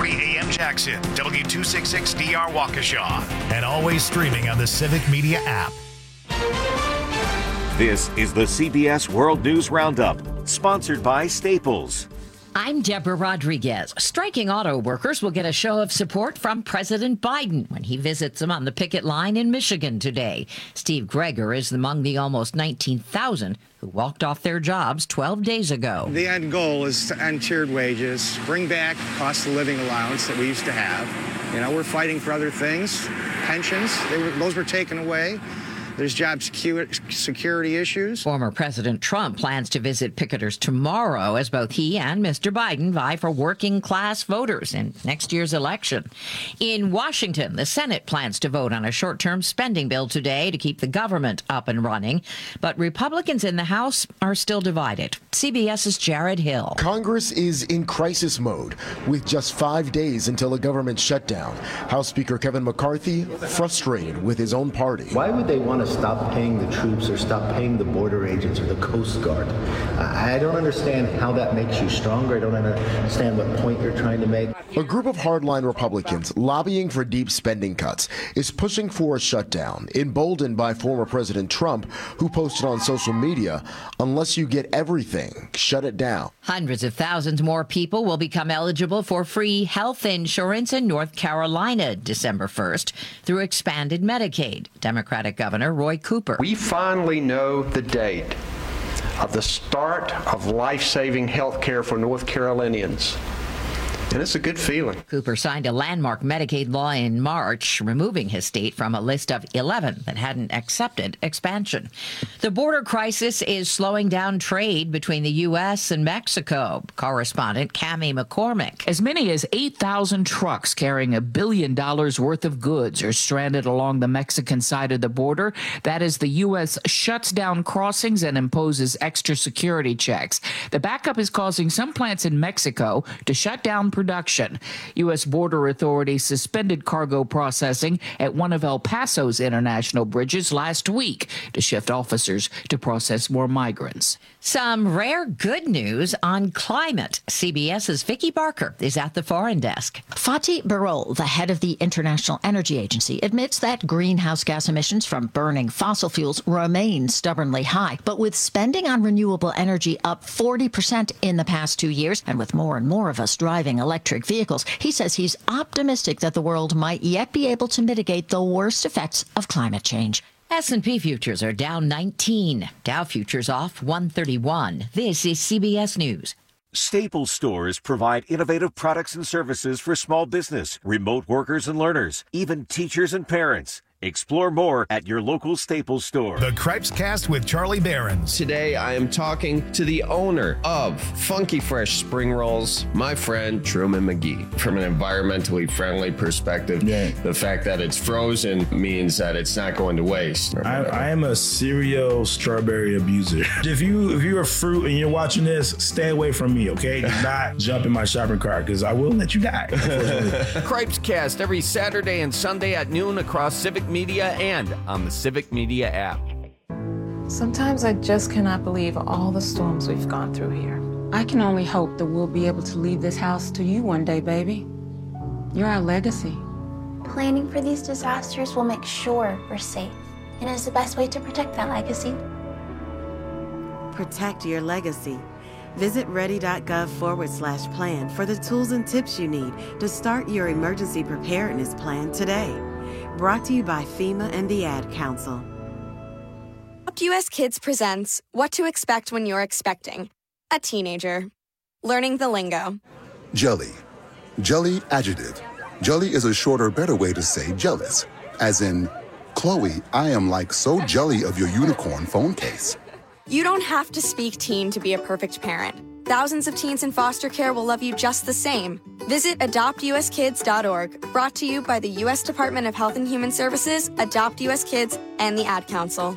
1240 AM Jackson, W266DR Waukesha, and always streaming on the Civic Media app. This is the CBS World News Roundup, sponsored by Staples. I'm Deborah Rodriguez. Striking auto workers will get a show of support from President Biden when he visits them on the picket line in Michigan today. Steve Greger is among the almost 19,000 who walked off their jobs 12 days ago. The end goal is to end tiered wages, bring back cost of living allowance that we used to have. You know, we're fighting for other things. Pensions, those were taken away. There's job security issues. Former President Trump plans to visit picketers tomorrow as both he and Mr. Biden vie for working class voters in next year's election. In Washington, the Senate plans to vote on a short-term spending bill today to keep the government up and running. But Republicans in the House are still divided. CBS's Jared Hill. Congress is in crisis mode with just 5 days until a government shutdown. House Speaker Kevin McCarthy frustrated with his own party. Why would they want to stop paying the troops or stop paying the border agents or the Coast Guard? I don't understand how that makes you stronger. I don't understand what point you're trying to make. A group of hardline Republicans lobbying for deep spending cuts is pushing for a shutdown, emboldened by former President Trump, who posted on social media, "Unless you get everything, shut it down." Hundreds of thousands more people will become eligible for free health insurance in North Carolina December 1st through expanded Medicaid. Democratic Governor Roy Cooper. We finally know the date of the start of life-saving health care for North Carolinians. And it's a good feeling. Cooper signed a landmark Medicaid law in March, removing his state from a list of 11 that hadn't accepted expansion. The border crisis is slowing down trade between the U.S. and Mexico. Correspondent Cammie McCormick. As many as 8,000 trucks carrying $1 billion worth of goods are stranded along the Mexican side of the border. That is, the U.S. shuts down crossings and imposes extra security checks. The backup is causing some plants in Mexico to shut down production. U.S. border authorities suspended cargo processing at one of El Paso's international bridges last week to shift officers to process more migrants. Some rare good news on climate. CBS's Vicki Barker is at the foreign desk. Fatih Birol, the head of the International Energy Agency, admits that greenhouse gas emissions from burning fossil fuels remain stubbornly high. But with spending on renewable energy up 40% in the past 2 years, and with more and more of us driving electric vehicles, he says he's optimistic that the world might yet be able to mitigate the worst effects of climate change. S&P futures are down 19. Dow futures off 131. This is CBS News. Staples stores provide innovative products and services for small business, remote workers and learners, even teachers and parents. Explore more at your local Staples store. The Cripes Cast with Charlie Behrens. Today, I am talking to the owner of Funky Fresh Spring Rolls, my friend Truman McGee. From an environmentally friendly perspective, the fact that it's frozen means that it's not going to waste. I am a serial strawberry abuser. If you're a fruit and you're watching this, stay away from me, okay? Do not jump in my shopping cart, because I will let you die. Cripes Cast every Saturday and Sunday at noon across Civic Media and on the Civic Media app. Sometimes I just cannot believe all the storms we've gone through here. I can only hope that we'll be able to leave this house to you one day, baby. You're our legacy. Planning for these disasters will make sure we're safe, and is the best way to protect that legacy. Protect your legacy. Visit ready.gov/plan for the tools and tips you need to start your emergency preparedness plan today. Brought to you by FEMA and the Ad Council. Adopt US Kids presents What to Expect When You're Expecting a Teenager. Learning the lingo. Jelly. Jelly adjective. Jelly is a shorter, better way to say jealous. As in, Chloe, I am like so jelly of your unicorn phone case. You don't have to speak teen to be a perfect parent. Thousands of teens in foster care will love you just the same. Visit adoptuskids.org, brought to you by the U.S. Department of Health and Human Services, Adopt U.S. Kids, and the Ad Council.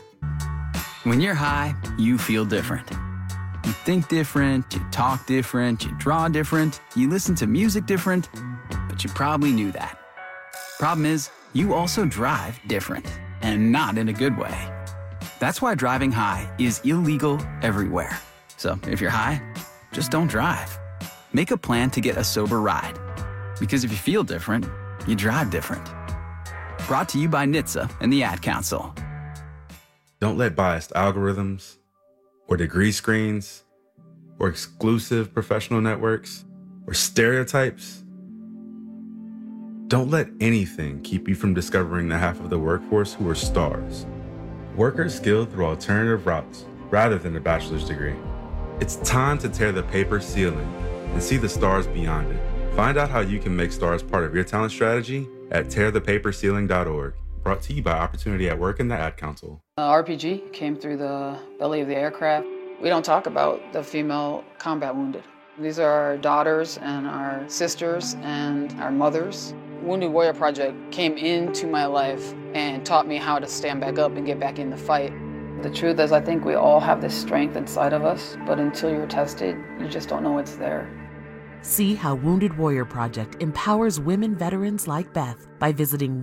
When you're high, you feel different. You think different, you talk different, you draw different, you listen to music different, but you probably knew that. Problem is, you also drive different, and not in a good way. That's why driving high is illegal everywhere. So if you're high, just don't drive. Make a plan to get a sober ride. Because if you feel different, you drive different. Brought to you by NHTSA and the Ad Council. Don't let biased algorithms or degree screens or exclusive professional networks or stereotypes. Don't let anything keep you from discovering the half of the workforce who are stars. Workers skilled through alternative routes rather than a bachelor's degree. It's time to tear the paper ceiling and see the stars beyond it. Find out how you can make stars part of your talent strategy at tearthepaperceiling.org. Brought to you by Opportunity at Work and the Ad Council. RPG came through the belly of the aircraft. We don't talk about the female combat wounded. These are our daughters and our sisters and our mothers. Wounded Warrior Project came into my life and taught me how to stand back up and get back in the fight. The truth is, I think we all have this strength inside of us, but until you're tested, you just don't know it's there. See how Wounded Warrior Project empowers women veterans like Beth by visiting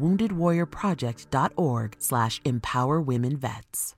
woundedwarriorproject.org/empowerwomenvets.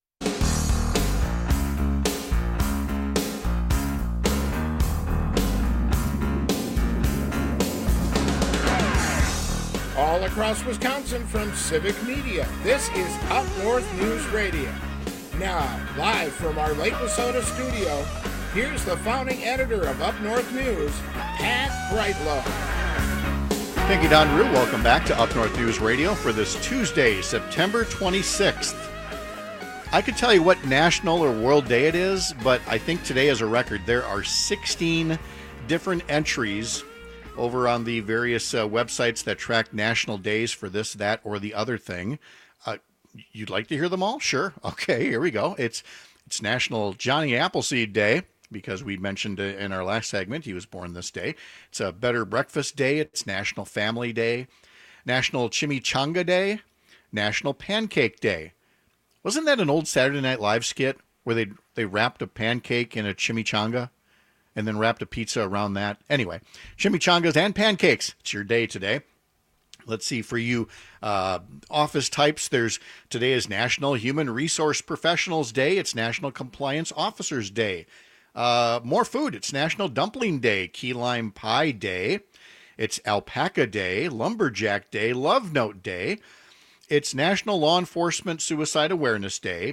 All across Wisconsin from Civic Media, this is Up North News Radio. Now, live from our Lake Wissota studio, here's the founding editor of Up North News, Pat Brightlow. Thank you, Don Drew. Welcome back to Up North News Radio for this Tuesday, September 26th. I could tell you what national or world day it is, but I think today is a record. There are 16 different entries over on the various websites that track national days for this, that, or the other thing. You'd like to hear them all? Sure. Okay, here we go. It's National Johnny Appleseed Day, because we mentioned in our last segment he was born this day. It's a Better Breakfast Day. It's National Family Day. National Chimichanga Day. National Pancake Day. Wasn't that an old Saturday Night Live skit where they wrapped a pancake in a chimichanga and then wrapped a pizza around that? Anyway, chimichangas and pancakes. It's your day today. Let's see, for you office types, today is National Human Resource Professionals Day. It's National Compliance Officers Day. More food. It's National Dumpling Day, Key Lime Pie Day. It's Alpaca Day, Lumberjack Day, Love Note Day. It's National Law Enforcement Suicide Awareness Day,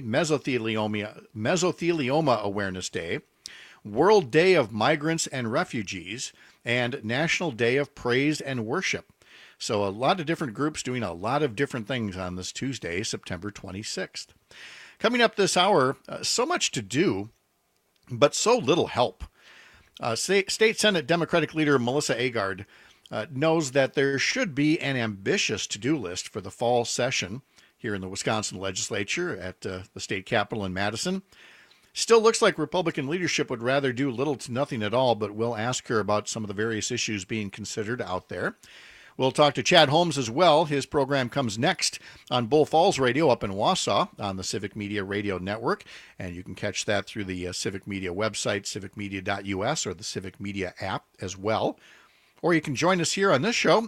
Mesothelioma Awareness Day, World Day of Migrants and Refugees, and National Day of Praise and Worship. So a lot of different groups doing a lot of different things on this Tuesday, September 26th. Coming up this hour, so much to do, but so little help. State Senate Democratic leader Melissa Agard knows that there should be an ambitious to-do list for the fall session here in the Wisconsin legislature at the state capitol in Madison. Still looks like Republican leadership would rather do little to nothing at all, but we'll ask her about some of the various issues being considered out there. We'll talk to Chad Holmes as well. His program comes next on Bull Falls Radio up in Wausau on the Civic Media Radio Network, and you can catch that through the Civic Media website, civicmedia.us, or the Civic Media app as well. Or you can join us here on this show,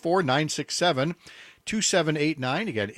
844-967-2789. Again,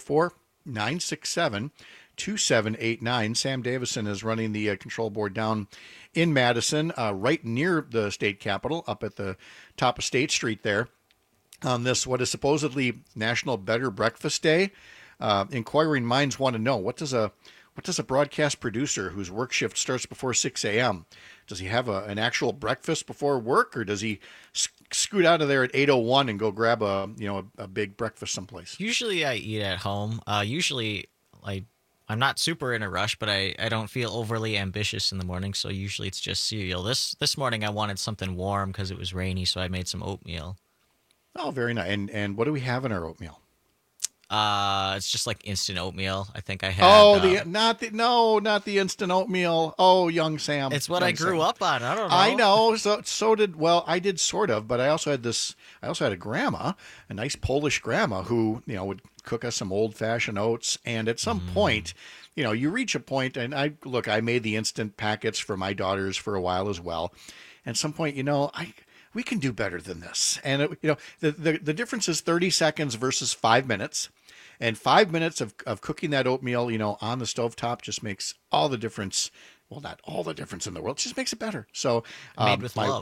844-967-2789. Sam Davison is running the control board down in Madison, right near the state capitol, up at the top of State Street there, on this, what is supposedly National Better Breakfast Day. Inquiring minds want to know, what does a broadcast producer whose work shift starts before 6 a.m., does he have an actual breakfast before work, or does he scoot out of there at 8:01 and go grab a big breakfast someplace? Usually I eat at home. I'm not super in a rush, but I don't feel overly ambitious in the morning, so usually it's just cereal. This morning I wanted something warm because it was rainy, so I made some oatmeal. Oh, very nice. And what do we have in our oatmeal? It's just like instant oatmeal. I think I had. Not the instant oatmeal. Oh, young Sam. It's what I grew up on. I don't know. I know. I did sort of, but I also had a grandma, a nice Polish grandma who, would cook us some old fashioned oats. And at some point, you reach a point, and I made the instant packets for my daughters for a while as well. At some point, we can do better than this. And, the difference is 30 seconds versus 5 minutes. And 5 minutes of cooking that oatmeal, on the stovetop just makes all the difference. Well, not all the difference in the world. It just makes it better. So made with love.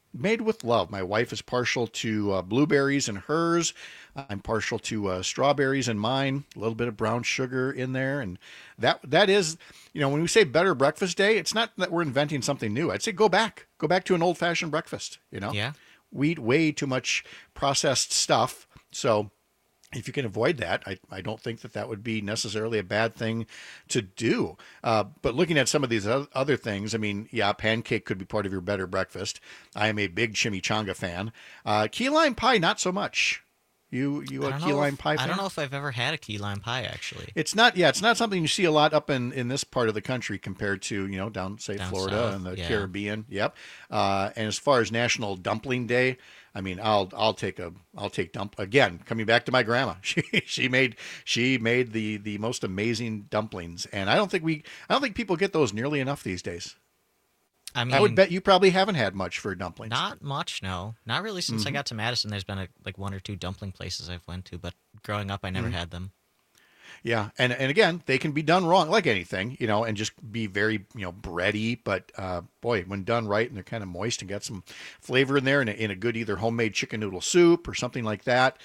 made with love. My wife is partial to blueberries in hers. I'm partial to strawberries in mine. A little bit of brown sugar in there, and that is, when we say better breakfast day, it's not that we're inventing something new. I'd say go back to an old-fashioned breakfast. Yeah. We eat way too much processed stuff, so if you can avoid that, I don't think that would be necessarily a bad thing to do. But looking at some of these other things, pancake could be part of your better breakfast. I am a big chimichanga fan. Key lime pie, not so much. You a key lime pie fan? I don't know if I've ever had a key lime pie, actually. It's not something you see a lot up in this part of the country compared to, down Florida south, and the Caribbean. Yep. And as far as National Dumpling Day, I'll take again, coming back to my grandma. She made the most amazing dumplings, and I don't think people get those nearly enough these days. I would bet you probably haven't had much for dumplings. Not much, no. Not really since I got to Madison. There's been one or two dumpling places I've went to, but growing up I never had them. Yeah, and again, they can be done wrong, like anything, and just be very, bready. But boy, when done right and they're kind of moist and got some flavor in there, in a good either homemade chicken noodle soup or something like that,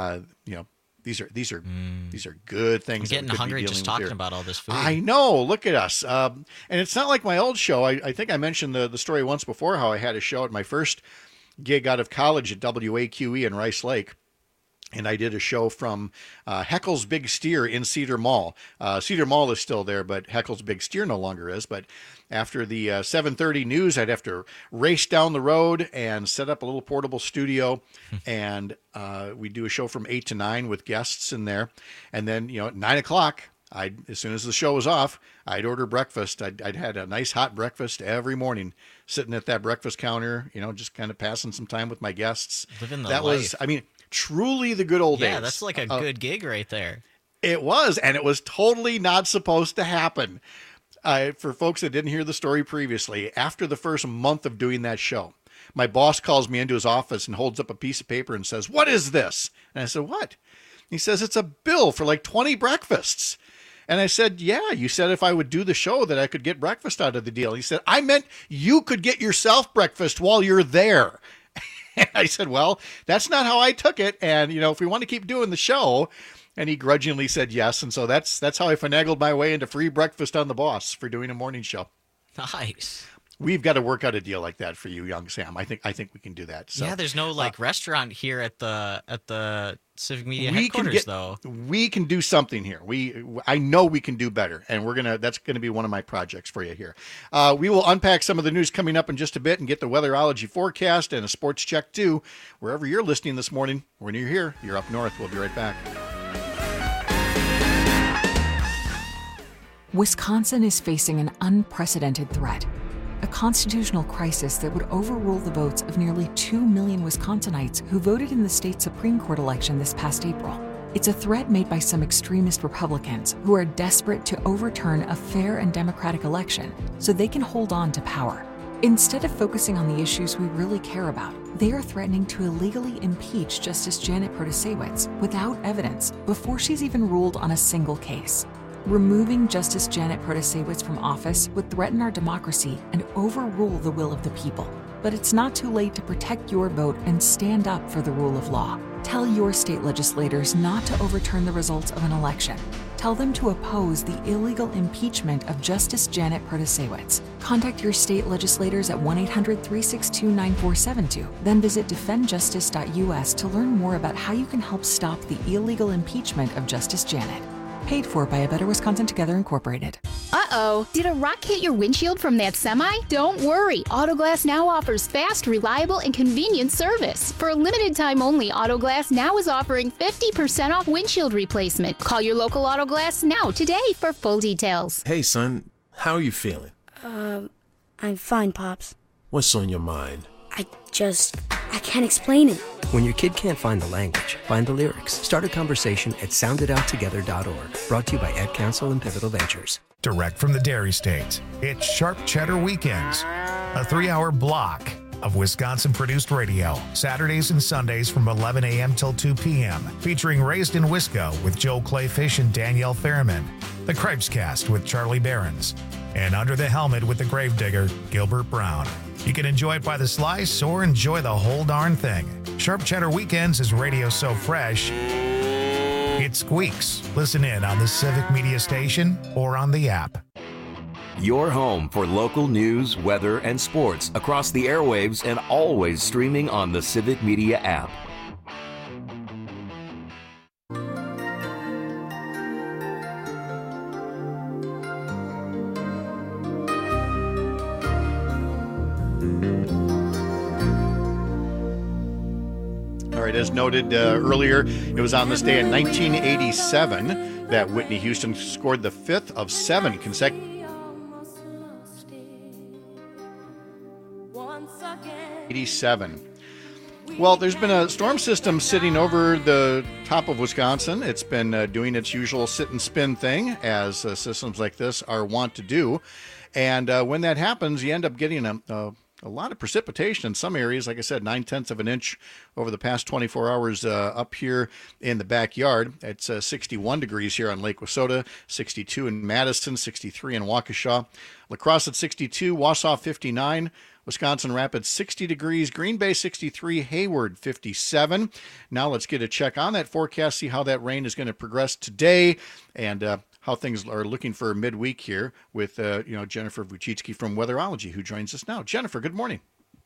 these are good things. I'm getting hungry just talking about all this food. I know. Look at us. And it's not like my old show. I think I mentioned the story once before how I had a show at my first gig out of college at WAQE in Rice Lake. And I did a show from Heckle's Big Steer in Cedar Mall. Cedar Mall is still there, but Heckle's Big Steer no longer is. But after the 7:30 news, I'd have to race down the road and set up a little portable studio. And we do a show from 8 to 9 with guests in there. And then, at 9 o'clock, as soon as the show was off, I'd order breakfast. I'd had a nice hot breakfast every morning, sitting at that breakfast counter, just kind of passing some time with my guests. Living the life. Truly the good old days. Yeah, that's like a good gig right there. It was, and it was totally not supposed to happen. For folks that didn't hear the story previously, after the first month of doing that show, my boss calls me into his office and holds up a piece of paper and says, "What is this?" And I said, "What?" He says, "It's a bill for 20 breakfasts." And I said, "Yeah, you said if I would do the show that I could get breakfast out of the deal." He said, "I meant you could get yourself breakfast while you're there." I said, "Well, that's not how I took it. And, if we want to keep doing the show," and he grudgingly said yes. And so that's how I finagled my way into free breakfast on the boss for doing a morning show. Nice. We've got to work out a deal like that for you, young Sam. I think we can do that. So, yeah, there's no restaurant here at the Civic Media headquarters, though. We can do something here. I know we can do better, and that's gonna be one of my projects for you here. We will unpack some of the news coming up in just a bit and get the weatherology forecast and a sports check too. Wherever you're listening this morning, when you're here, you're up north. We'll be right back. Wisconsin is facing an unprecedented threat. A constitutional crisis that would overrule the votes of nearly 2 million Wisconsinites who voted in the state Supreme Court election this past April. It's a threat made by some extremist Republicans who are desperate to overturn a fair and democratic election so they can hold on to power. Instead of focusing on the issues we really care about, they are threatening to illegally impeach Justice Janet Protasiewicz without evidence before she's even ruled on a single case. Removing Justice Janet Protasiewicz from office would threaten our democracy and overrule the will of the people. But it's not too late to protect your vote and stand up for the rule of law. Tell your state legislators not to overturn the results of an election. Tell them to oppose the illegal impeachment of Justice Janet Protasiewicz. Contact your state legislators at 1-800-362-9472. Then visit defendjustice.us to learn more about how you can help stop the illegal impeachment of Justice Janet. Paid for by A Better Wisconsin Together Incorporated. Uh-oh, did a rock hit your windshield from that semi? Don't worry, Autoglass Now offers fast, reliable, and convenient service. For a limited time only, Autoglass Now is offering 50% off windshield replacement. Call your local Autoglass Now today for full details. Hey, son, how are you feeling? I'm fine, Pops. What's on your mind? I can't explain it. When your kid can't find the language, find the lyrics. Start a conversation at sounditouttogether.org. Brought to you by Ad Council and Pivotal Ventures. Direct from the Dairy State, it's Sharp Cheddar Weekends, a 3-hour block of Wisconsin-produced radio, Saturdays and Sundays from 11 a.m. till 2 p.m., featuring Raised in Wisco with Joe Clayfish and Danielle Ferriman, The Cripescast with Charlie Behrens, and Under the Helmet with the Gravedigger, Gilbert Brown. You can enjoy it by the slice or enjoy the whole darn thing. Sharp Cheddar Weekends is radio so fresh, it squeaks. Listen in on the Civic Media Station or on the app. Your home for local news, weather, and sports across the airwaves and always streaming on the Civic Media app. As noted earlier, it was on this day in 1987 that Whitney Houston scored the fifth of 7 consecutive 87. Well, there's been a storm system sitting over the top of Wisconsin. It's been doing its usual sit and spin thing, as systems like this are wont to do. And when that happens, you end up getting a lot of precipitation in some areas. Like I said, 9/10 of an inch over the past 24 hours up here in the backyard. It's 61 degrees here on Lake Wissota, 62 in Madison, 63 in Waukesha. La Crosse at 62, Wausau 59, Wisconsin Rapids 60 degrees, Green Bay 63, Hayward 57. Now let's get a check on that forecast, see how that rain is going to progress today, and how things are looking for midweek here with Jennifer Wojcicki from Weatherology, who joins us now. Jennifer, good morning.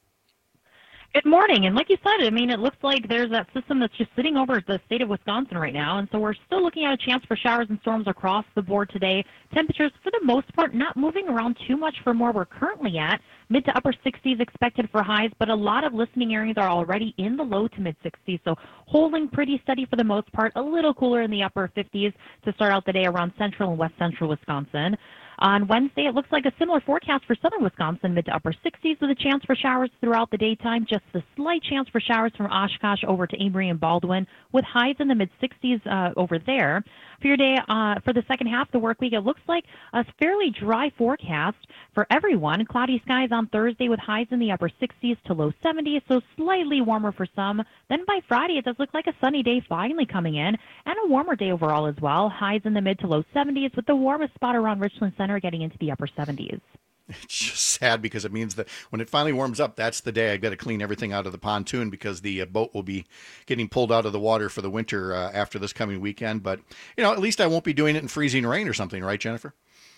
Good morning. And like you said, I mean, it looks like there's that system that's just sitting over the state of Wisconsin right now. And so we're still looking at a chance for showers and storms across the board today. Temperatures, for the most part, not moving around too much from where we're currently at. Mid to upper 60s expected for highs, but a lot of listening areas are already in the low to mid 60s. So holding pretty steady for the most part, a little cooler in the upper 50s to start out the day around central and west central Wisconsin. On Wednesday, it looks like a similar forecast for southern Wisconsin, mid to upper 60s with a chance for showers throughout the daytime. Just a slight chance for showers from Oshkosh over to Amory and Baldwin with highs in the mid 60s over there. For your day, for the second half of the work week, it looks like a fairly dry forecast for everyone. Cloudy skies on Thursday with highs in the upper 60s to low 70s, so slightly warmer for some. Then by Friday, it does look like a sunny day finally coming in and a warmer day overall as well. Highs in the mid to low 70s with the warmest spot around Richland Center getting into the upper 70s. It's just sad because it means that when it finally warms up, that's the day I've got to clean everything out of the pontoon because the boat will be getting pulled out of the water for the winter after this coming weekend. But, at least I won't be doing it in freezing rain or something, right, Jennifer?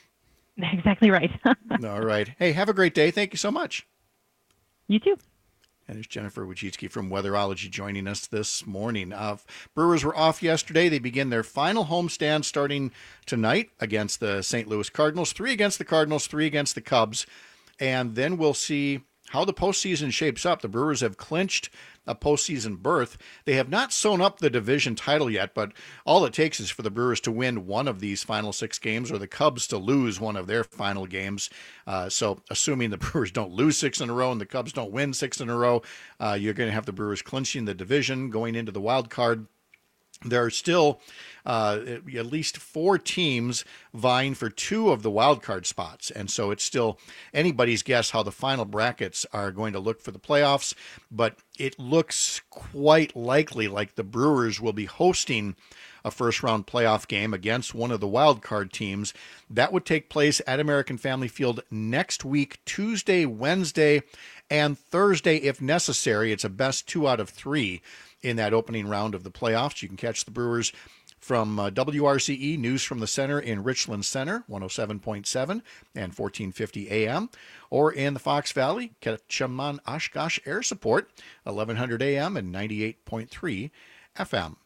Exactly right. All right. Hey, have a great day. Thank you so much. You too. And there's Jennifer Wojcicki from Weatherology joining us this morning. Brewers were off yesterday. They begin their final homestand starting tonight against the St. Louis Cardinals. 3 against the Cardinals, 3 against the Cubs. And then we'll see how the postseason shapes up. The Brewers have clinched a postseason berth. They have not sewn up the division title yet, but all it takes is for the Brewers to win one of these final 6 games or the Cubs to lose one of their final games. So assuming the Brewers don't lose 6 in a row and the Cubs don't win 6 in a row, you're going to have the Brewers clinching the division going into the wild card. There are still at least 4 teams vying for 2 of the wild card spots. And so it's still anybody's guess how the final brackets are going to look for the playoffs. But it looks quite likely like the Brewers will be hosting a first-round playoff game against one of the wild card teams. That would take place at American Family Field next week, Tuesday, Wednesday, and Thursday if necessary. It's a best 2 out of 3 in that opening round of the playoffs. You can catch the Brewers from WRCE News from the Center in Richland Center, 107.7 and 1450 AM, or in the Fox Valley, catch them on Oshkosh Air Support, 1100 AM and 98.3 FM.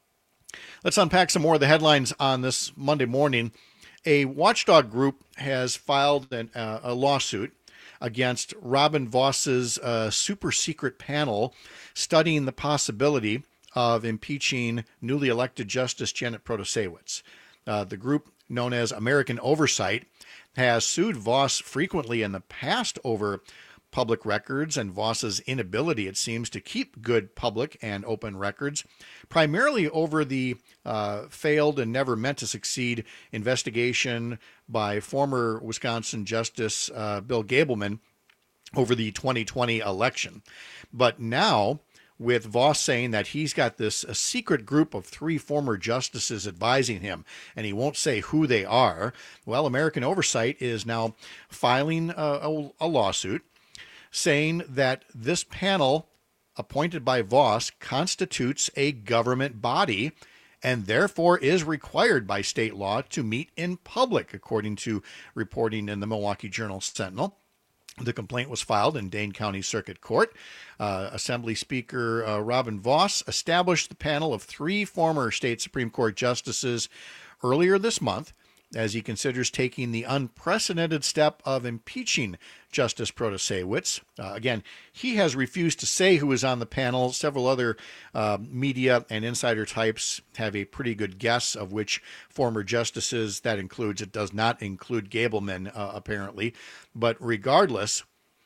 Let's unpack some more of the headlines on this Monday morning. A watchdog group has filed a lawsuit against Robin Voss's super secret panel studying the possibility of impeaching newly elected Justice Janet Protasiewicz. The group, known as American Oversight, has sued Voss frequently in the past over public records and Voss's inability, it seems, to keep good public and open records, primarily over the failed and never meant to succeed investigation by former Wisconsin Justice Bill Gableman over the 2020 election. But now, with Vos saying that he's got a secret group of 3 former justices advising him, and he won't say who they are, well, American Oversight is now filing a lawsuit saying that this panel appointed by Vos constitutes a government body and therefore is required by state law to meet in public, according to reporting in the Milwaukee Journal-Sentinel. The complaint was filed in Dane County Circuit Court. Assembly Speaker Robin Vos established the panel of 3 former state Supreme Court justices earlier this month as he considers taking the unprecedented step of impeaching Justice Protasewicz. Again, he has refused to say who is on the panel. Several other media and insider types have a pretty good guess of which former justices that includes. It does not include Gableman, apparently. But regardless,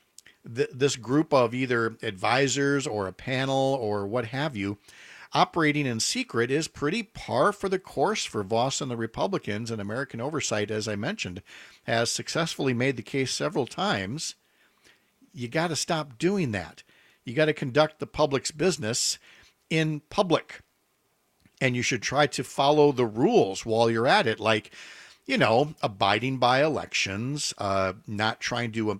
this group of either advisors or a panel or what have you, operating in secret is pretty par for the course for Vos and the Republicans, and American Oversight, as I mentioned, has successfully made the case several times. You got to stop doing that. You got to conduct the public's business in public, and you should try to follow the rules while you're at it, like, abiding by elections, not trying to,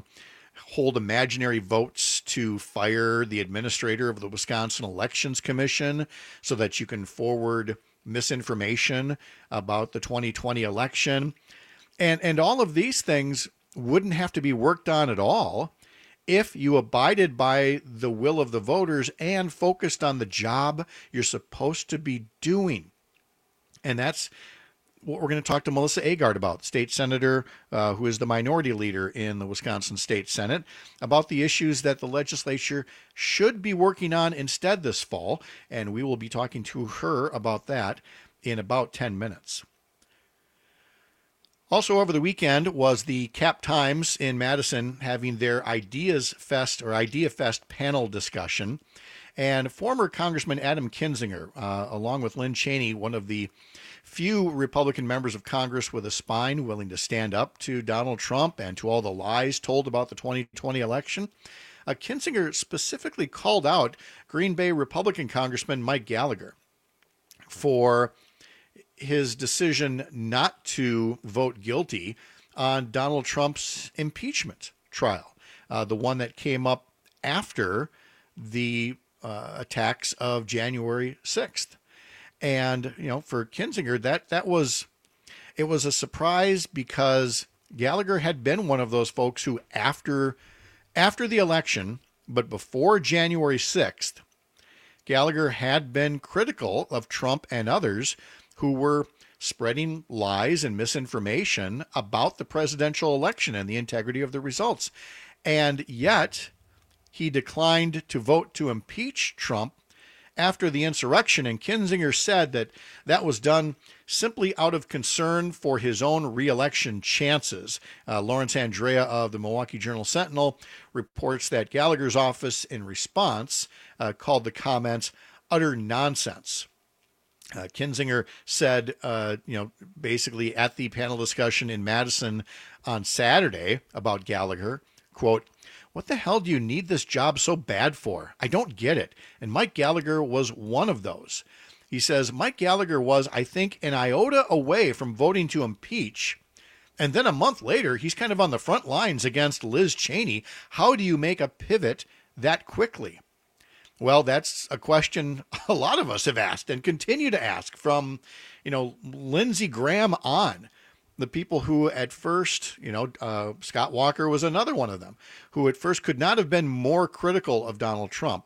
hold imaginary votes to fire the administrator of the Wisconsin Elections Commission so that you can forward misinformation about the 2020 election. And all of these things wouldn't have to be worked on at all if you abided by the will of the voters and focused on the job you're supposed to be doing. And that's what we're going to talk to Melissa Agard about, state senator who is the minority leader in the Wisconsin State Senate, about the issues that the legislature should be working on instead this fall. And we will be talking to her about that in about 10 minutes. Also over the weekend was the Cap Times in Madison having their Ideas Fest or Idea Fest panel discussion. And former Congressman Adam Kinzinger, along with Lynn Cheney, one of the few Republican members of Congress with a spine willing to stand up to Donald Trump and to all the lies told about the 2020 election, Kinzinger specifically called out Green Bay Republican Congressman Mike Gallagher for his decision not to vote guilty on Donald Trump's impeachment trial, the one that came up after the attacks of January 6th. And, for Kinzinger, it was a surprise because Gallagher had been one of those folks who after the election, but before January 6th, Gallagher had been critical of Trump and others who were spreading lies and misinformation about the presidential election and the integrity of the results. And yet he declined to vote to impeach Trump after the insurrection, and Kinzinger said that was done simply out of concern for his own re-election chances. Lawrence Andrea of the Milwaukee Journal-Sentinel reports that Gallagher's office, in response, called the comments utter nonsense. Kinzinger said, basically at the panel discussion in Madison on Saturday about Gallagher, quote, "What the hell do you need this job so bad for? I don't get it." And Mike Gallagher was one of those. He says, Mike Gallagher was, I think, an iota away from voting to impeach. And then a month later, he's kind of on the front lines against Liz Cheney. How do you make a pivot that quickly? Well, that's a question a lot of us have asked and continue to ask from, Lindsey Graham on. The people who at first, Scott Walker was another one of them, who at first could not have been more critical of Donald Trump.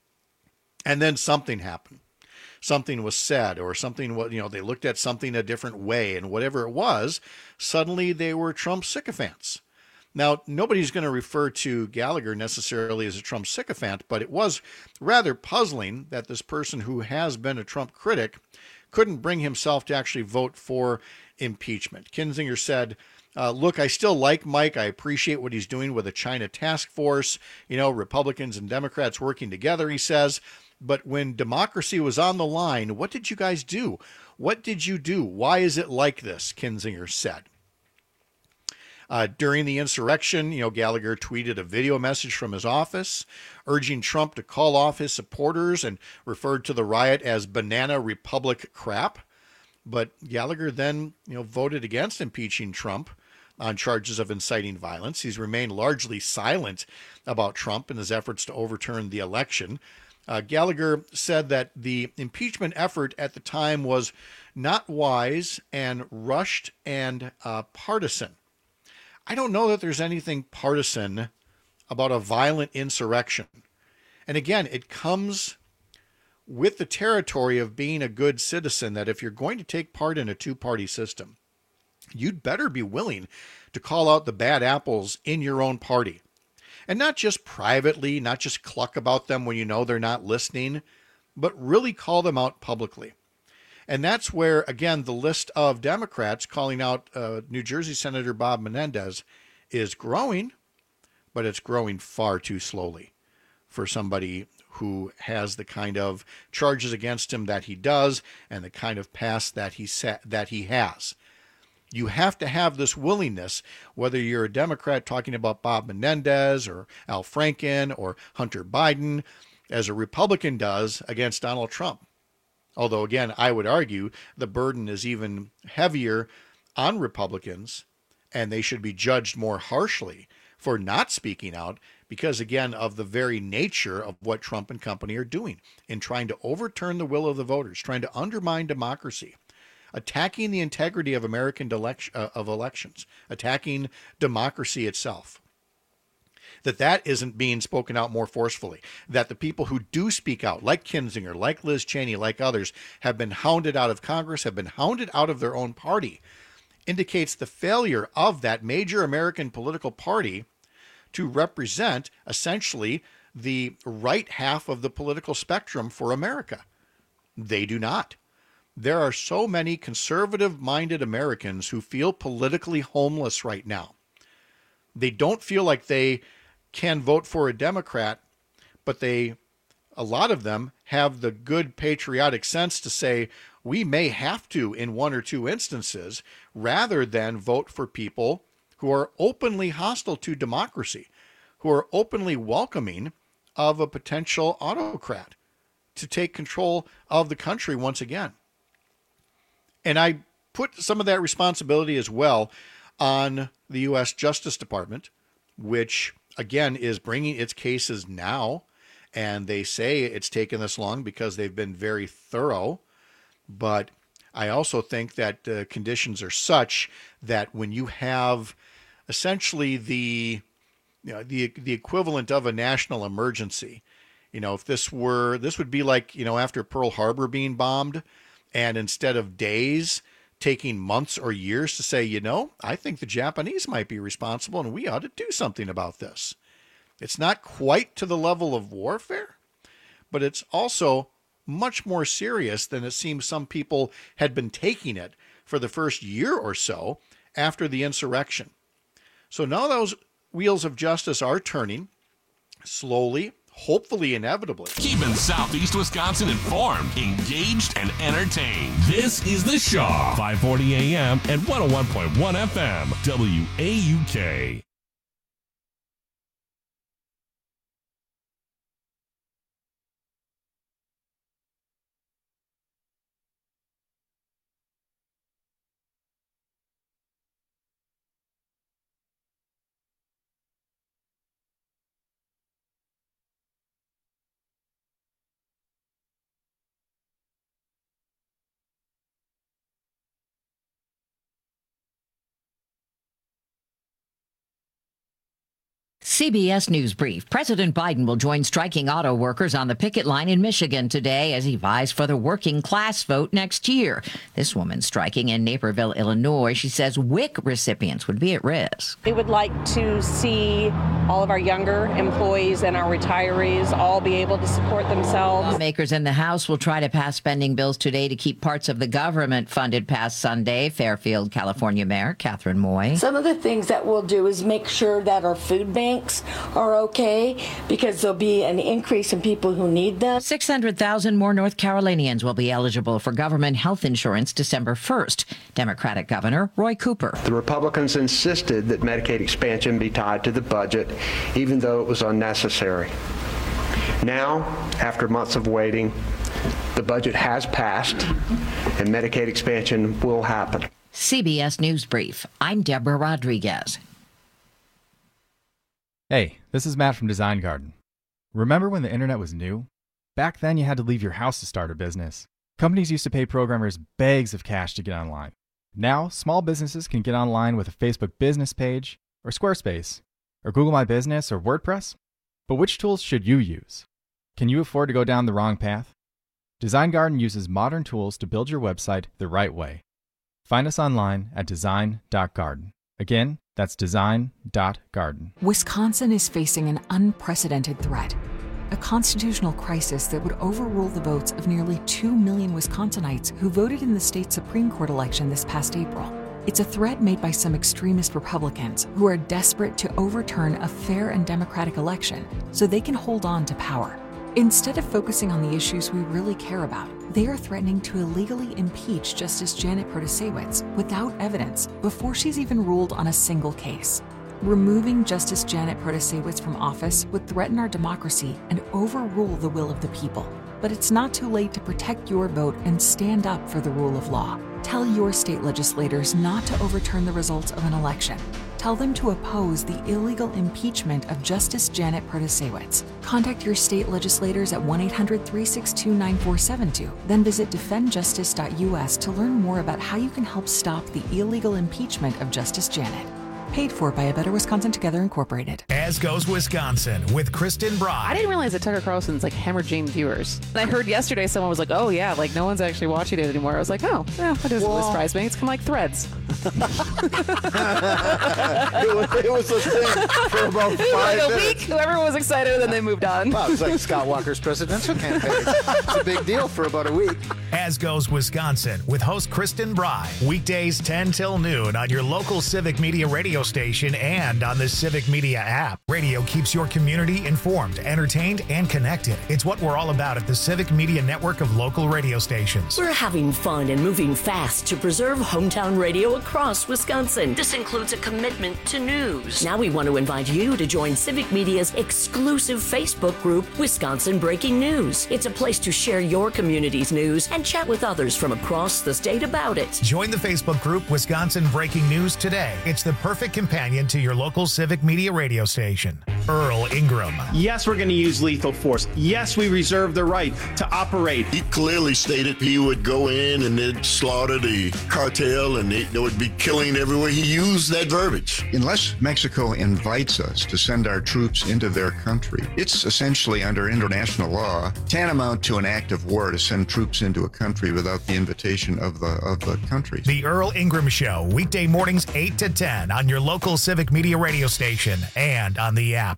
And then something happened. Something was said, or something, they looked at something a different way, and whatever it was, suddenly they were Trump sycophants. Now, nobody's going to refer to Gallagher necessarily as a Trump sycophant, but it was rather puzzling that this person who has been a Trump critic couldn't bring himself to actually vote for impeachment. Kinzinger said, look, I still like Mike. I appreciate what he's doing with the China task force, Republicans and Democrats working together, he says. But when democracy was on the line, what did you guys do? What did you do? Why is it like this? Kinzinger said. During the insurrection, Gallagher tweeted a video message from his office urging Trump to call off his supporters and referred to the riot as banana republic crap. But Gallagher then, voted against impeaching Trump on charges of inciting violence. He's remained largely silent about Trump in his efforts to overturn the election. Gallagher said that the impeachment effort at the time was not wise and rushed and partisan. I don't know that there's anything partisan about a violent insurrection. And again, it comes with the territory of being a good citizen, that if you're going to take part in a two-party system, you'd better be willing to call out the bad apples in your own party. And not just privately, not just cluck about them when you know they're not listening, but really call them out publicly. And that's where, again, the list of Democrats calling out New Jersey Senator Bob Menendez is growing, but it's growing far too slowly for somebody who has the kind of charges against him that he does and the kind of past that he has. You have to have this willingness, whether you're a Democrat talking about Bob Menendez or Al Franken or Hunter Biden, as a Republican does against Donald Trump. Although, again, I would argue the burden is even heavier on Republicans, and they should be judged more harshly for not speaking out because, again, of the very nature of what Trump and company are doing in trying to overturn the will of the voters, trying to undermine democracy, attacking the integrity of American elections, attacking democracy itself. That isn't being spoken out more forcefully, that the people who do speak out, like Kinzinger, like Liz Cheney, like others, have been hounded out of Congress, have been hounded out of their own party, indicates the failure of that major American political party to represent essentially the right half of the political spectrum for America. They do not. There are so many conservative-minded Americans who feel politically homeless right now. They don't feel like they can vote for a Democrat, but a lot of them have the good patriotic sense to say, we may have to in one or two instances, rather than vote for people who are openly hostile to democracy, who are openly welcoming of a potential autocrat to take control of the country once again. And I put some of that responsibility as well on the U.S. Justice Department, which, again, is bringing its cases now. And they say it's taken this long because they've been very thorough. But I also think that conditions are such that when you have essentially the equivalent of a national emergency, if this would be like, after Pearl Harbor being bombed, and instead of days, taking months or years to say, I think the Japanese might be responsible and we ought to do something about this. It's not quite to the level of warfare, but it's also much more serious than it seems some people had been taking it for the first year or so after the insurrection. So now those wheels of justice are turning slowly, hopefully inevitably. Keeping Southeast Wisconsin informed, engaged, and entertained. This is The Shaw, 540 AM and 101.1 FM, WAUK. CBS News Brief. President Biden will join striking auto workers on the picket line in Michigan today as he vies for the working class vote next year. This woman striking in Naperville, Illinois. She says WIC recipients would be at risk. We would like to see all of our younger employees and our retirees all be able to support themselves. Lawmakers in the House will try to pass spending bills today to keep parts of the government funded past Sunday. Fairfield, California Mayor Catherine Moy. Some of the things that we'll do is make sure that our food banks drugs are okay because there'll be an increase in people who need them. 600,000 more North Carolinians will be eligible for government health insurance December 1st. Democratic Governor Roy Cooper. The Republicans insisted that Medicaid expansion be tied to the budget, even though it was unnecessary. Now, after months of waiting, the budget has passed, and Medicaid expansion will happen. CBS News Brief. I'm Deborah Rodriguez. Hey, this is Matt from Design Garden. Remember when the internet was new? Back then you had to leave your house to start a business. Companies used to pay programmers bags of cash to get online. Now, small businesses can get online with a Facebook business page, or Squarespace, or Google My Business, or WordPress. But which tools should you use? Can you afford to go down the wrong path? Design Garden uses modern tools to build your website the right way. Find us online at design.garden. Again, that's design.garden. Wisconsin is facing an unprecedented threat, a constitutional crisis that would overrule the votes of nearly 2 million Wisconsinites who voted in the state Supreme Court election this past April. It's a threat made by some extremist Republicans who are desperate to overturn a fair and democratic election so they can hold on to power. Instead of focusing on the issues we really care about, they are threatening to illegally impeach Justice Janet Protasiewicz without evidence before she's even ruled on a single case. Removing Justice Janet Protasiewicz from office would threaten our democracy and overrule the will of the people. But it's not too late to protect your vote and stand up for the rule of law. Tell your state legislators not to overturn the results of an election. Tell them to oppose the illegal impeachment of Justice Janet Protasiewicz. Contact your state legislators at 1-800-362-9472. Then visit defendjustice.us to learn more about how you can help stop the illegal impeachment of Justice Janet. Paid for by A Better Wisconsin Together Incorporated. As Goes Wisconsin with Kristen Bry. I didn't realize that Tucker Carlson's like hemorrhaging viewers. And I heard yesterday someone was like, oh yeah, like no one's actually watching it anymore. I was like, oh, yeah, that doesn't really surprise me. It's kind of like Threads. it was a thing for about 5 like a minutes. week, everyone was excited, and then they moved on. Wow, it's like Scott Walker's presidential campaign. It's a big deal for about a week. As Goes Wisconsin with host Kristen Bry. Weekdays 10 till noon on your local Civic Media radio station and on the Civic Media app. Radio keeps your community informed, entertained, and connected. It's what we're all about at the Civic Media network of local radio stations. We're having fun and moving fast to preserve hometown radio across Wisconsin. This includes a commitment to news. Now we want to invite you to join Civic Media's exclusive Facebook group, Wisconsin Breaking News. It's a place to share your community's news and chat with others from across the state about it. Join the Facebook group Wisconsin Breaking News today. It's the perfect companion to your local Civic Media radio station. Earl Ingram. Yes, we're going to use lethal force. Yes, we reserve the right to operate. He clearly stated he would go in and they'd slaughter the cartel and they would be killing everywhere. He used that verbiage. Unless Mexico invites us to send our troops into their country, it's essentially under international law tantamount to an act of war to send troops into a country without the invitation of the country. The Earl Ingram Show, weekday mornings 8 to 10 on your local Civic Media radio station and on the app.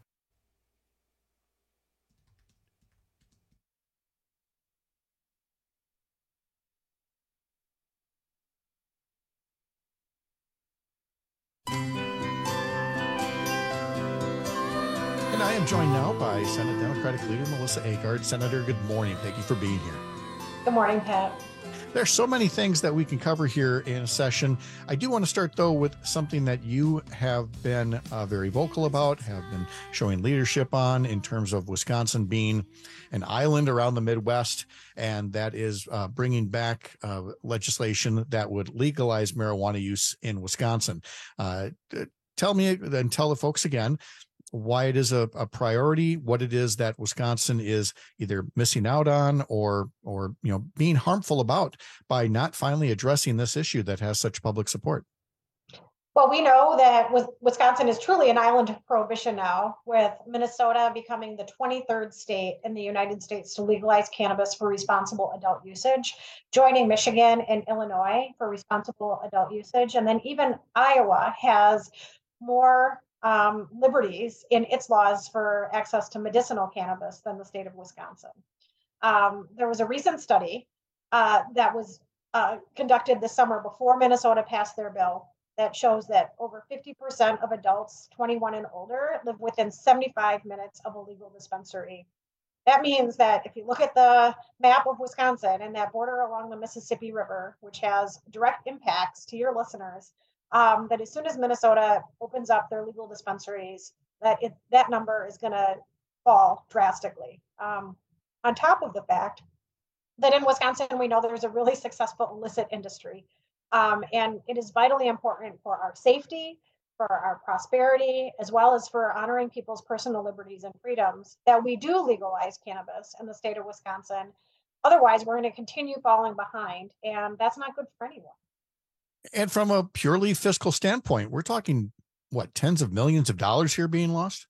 And I am joined now by Senate Democratic leader Melissa Agard. Senator, good morning. Thank you for being here. Good morning, Pat. There's so many things that we can cover here in a session. I do want to start, though, with something that you have been very vocal about, have been showing leadership on in terms of Wisconsin being an island around the Midwest, and that is bringing back legislation that would legalize marijuana use in Wisconsin. Tell me and tell the folks again why it is a priority, what it is that Wisconsin is either missing out on or being harmful about by not finally addressing this issue that has such public support. Well, we know that Wisconsin is truly an island of prohibition now, with Minnesota becoming the 23rd state in the United States to legalize cannabis for responsible adult usage, joining Michigan and Illinois for responsible adult usage. And then even Iowa has more liberties in its laws for access to medicinal cannabis than the state of Wisconsin. There was a recent study that was conducted this summer before Minnesota passed their bill that shows that over 50% of adults 21 and older live within 75 minutes of a legal dispensary. That means that if you look at the map of Wisconsin and that border along the Mississippi River, which has direct impacts to your listeners, that as soon as Minnesota opens up their legal dispensaries, that number is going to fall drastically. On top of the fact that in Wisconsin, we know there's a really successful illicit industry. And it is vitally important for our safety, for our prosperity, as well as for honoring people's personal liberties and freedoms, that we do legalize cannabis in the state of Wisconsin. Otherwise, we're going to continue falling behind, and that's not good for anyone. And from a purely fiscal standpoint, we're talking, what, tens of millions of dollars here being lost?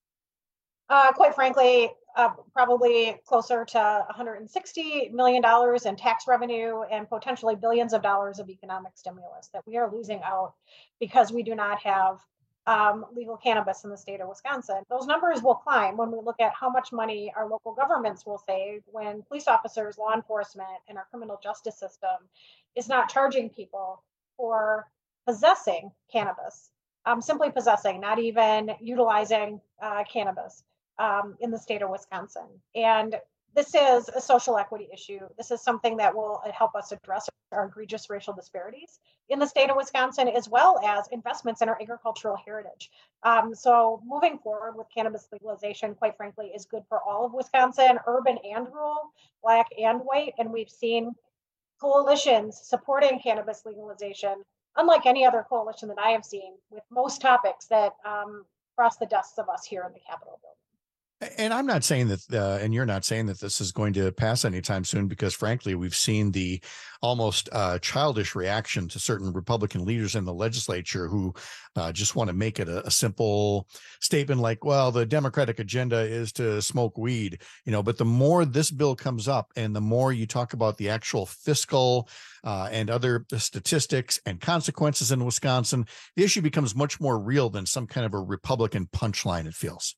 Quite frankly, probably closer to $160 million in tax revenue and potentially billions of dollars of economic stimulus that we are losing out because we do not have legal cannabis in the state of Wisconsin. Those numbers will climb when we look at how much money our local governments will save when police officers, law enforcement, and our criminal justice system is not charging people for possessing cannabis, simply possessing, not even utilizing cannabis in the state of Wisconsin. And this is a social equity issue. This is something that will help us address our egregious racial disparities in the state of Wisconsin, as well as investments in our agricultural heritage. So moving forward with cannabis legalization, quite frankly, is good for all of Wisconsin, urban and rural, Black and white. And we've seen coalitions supporting cannabis legalization, unlike any other coalition that I have seen, with most topics that cross the desks of us here in the Capitol building. And I'm not saying that, and you're not saying that this is going to pass anytime soon, because frankly, we've seen the almost childish reaction to certain Republican leaders in the legislature who just want to make it a simple statement like, well, the Democratic agenda is to smoke weed, but the more this bill comes up and the more you talk about the actual fiscal and other statistics and consequences in Wisconsin, the issue becomes much more real than some kind of a Republican punchline, it feels.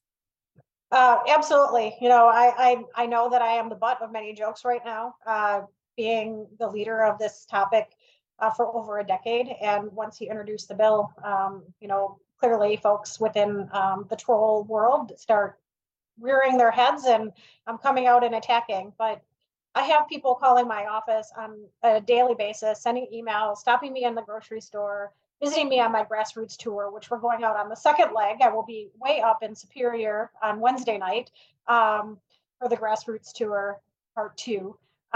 Absolutely. I know that I am the butt of many jokes right now, being the leader of this topic for over a decade. And once he introduced the bill, clearly folks within the troll world start rearing their heads and coming out and attacking. But I have people calling my office on a daily basis, sending emails, stopping me in the grocery store, visiting me on my grassroots tour, which we're going out on the second leg. I will be way up in Superior on Wednesday night for the grassroots tour part 2.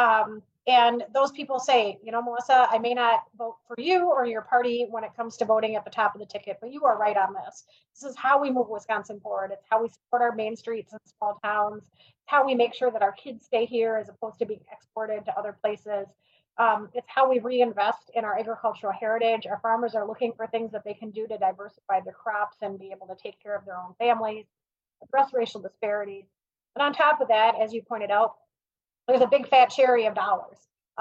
And those people say, Melissa, I may not vote for you or your party when it comes to voting at the top of the ticket, but you are right on this. This is how we move Wisconsin forward. It's how we support our main streets and small towns. It's how we make sure that our kids stay here as opposed to being exported to other places. It's how we reinvest in our agricultural heritage. Our farmers are looking for things that they can do to diversify their crops and be able to take care of their own families, address racial disparities. And on top of that, as you pointed out, there's a big fat cherry of dollars.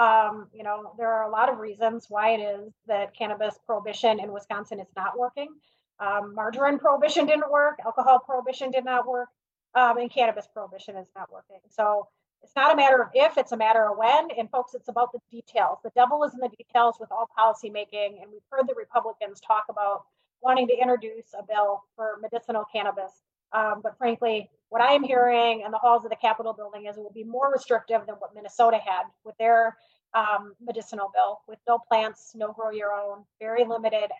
There are a lot of reasons why it is that cannabis prohibition in Wisconsin is not working. Margarine prohibition didn't work, alcohol prohibition did not work, and cannabis prohibition is not working. So it's not a matter of if, it's a matter of when. And folks, it's about the details. The devil is in the details with all policy making. And we've heard the Republicans talk about wanting to introduce a bill for medicinal cannabis. But frankly, what I am hearing in the halls of the Capitol building is it will be more restrictive than what Minnesota had with their medicinal bill, with no plants, no grow your own, very limited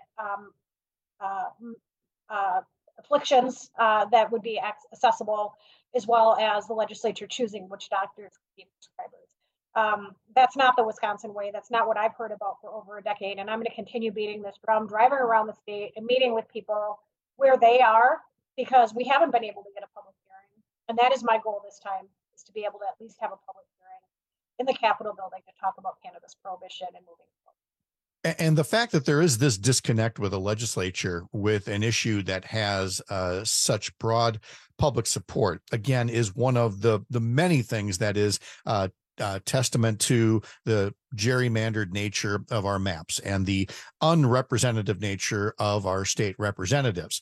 afflictions that would be accessible, as well as the legislature choosing which doctors can be prescribers. That's not the Wisconsin way. That's not what I've heard about for over a decade. And I'm going to continue beating this drum, driving around the state and meeting with people where they are, because we haven't been able to get a public hearing. And that is my goal this time, is to be able to at least have a public hearing in the Capitol building to talk about cannabis prohibition and moving forward. And the fact that there is this disconnect with the legislature with an issue that has such broad public support, again, is one of the many things that is testament to the gerrymandered nature of our maps and the unrepresentative nature of our state representatives.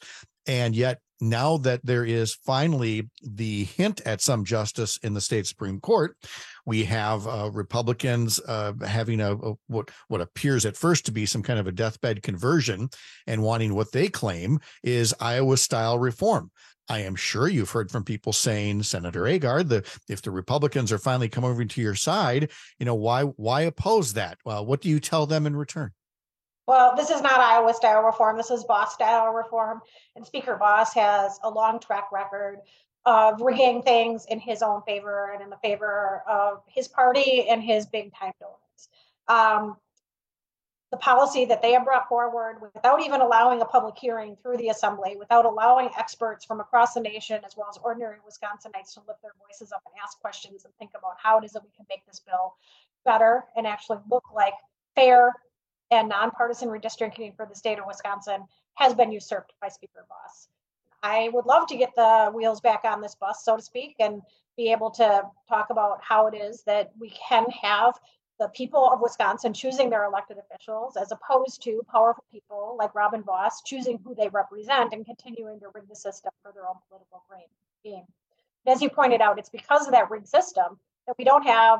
And yet now that there is finally the hint at some justice in the state Supreme Court, we have Republicans having what appears at first to be some kind of a deathbed conversion and wanting what they claim is Iowa-style reform. I am sure you've heard from people saying, Senator Agard, if the Republicans are finally coming over to your side, why oppose that? Well, what do you tell them in return? Well, this is not Iowa-style reform. This is Boss-style reform. And Speaker Boss has a long track record of rigging things in his own favor and in the favor of his party and his big-time donors. The policy that they have brought forward without even allowing a public hearing through the assembly, without allowing experts from across the nation, as well as ordinary Wisconsinites, to lift their voices up and ask questions and think about how it is that we can make this bill better and actually look like fair and nonpartisan redistricting for the state of Wisconsin, has been usurped by Speaker Boss. I would love to get the wheels back on this bus, so to speak, and be able to talk about how it is that we can have the people of Wisconsin choosing their elected officials, as opposed to powerful people like Robin Vos choosing who they represent and continuing to rig the system for their own political gain. And as you pointed out, it's because of that rigged system that we don't have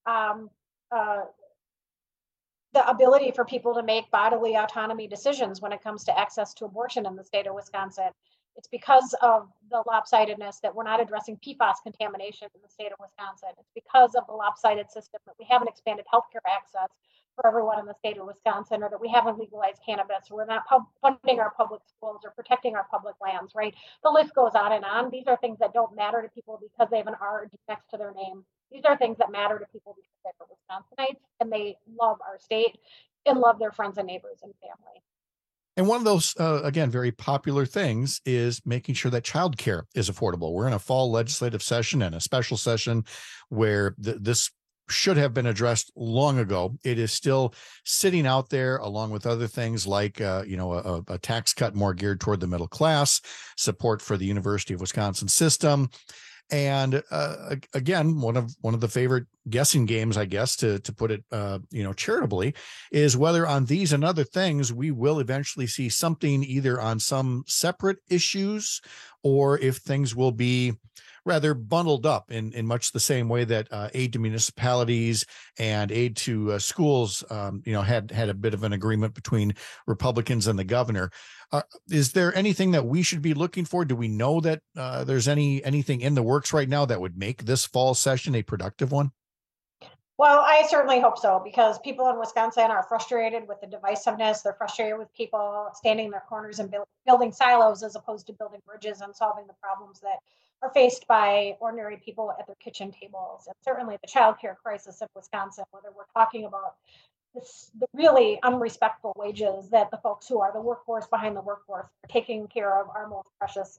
the ability for people to make bodily autonomy decisions when it comes to access to abortion in the state of Wisconsin. It's because of the lopsidedness that we're not addressing PFAS contamination in the state of Wisconsin. It's because of the lopsided system that we haven't expanded healthcare access for everyone in the state of Wisconsin, or that we haven't legalized cannabis, or we're not funding our public schools or protecting our public lands, right? The list goes on and on. These are things that don't matter to people because they have an R next to their name. These are things that matter to people because they're Wisconsinites and they love our state and love their friends and neighbors and family. And one of those, again, very popular things is making sure that childcare is affordable. We're in a fall legislative session and a special session where this should have been addressed long ago. It is still sitting out there along with other things like, a tax cut more geared toward the middle class, support for the University of Wisconsin system. And again, one of the favorite guessing games, I guess, to put it, charitably, is whether on these and other things we will eventually see something either on some separate issues, or if things will be rather bundled up in much the same way that aid to municipalities and aid to schools, had a bit of an agreement between Republicans and the governor. Is there anything that we should be looking for? Do we know that there's anything in the works right now that would make this fall session a productive one? Well, I certainly hope so, because people in Wisconsin are frustrated with the divisiveness. They're frustrated with people standing in their corners and building silos as opposed to building bridges and solving the problems that are faced by ordinary people at their kitchen tables. And certainly the childcare crisis in Wisconsin, whether we're talking about the really unrespectful wages that the folks who are the workforce behind the workforce are taking care of our most precious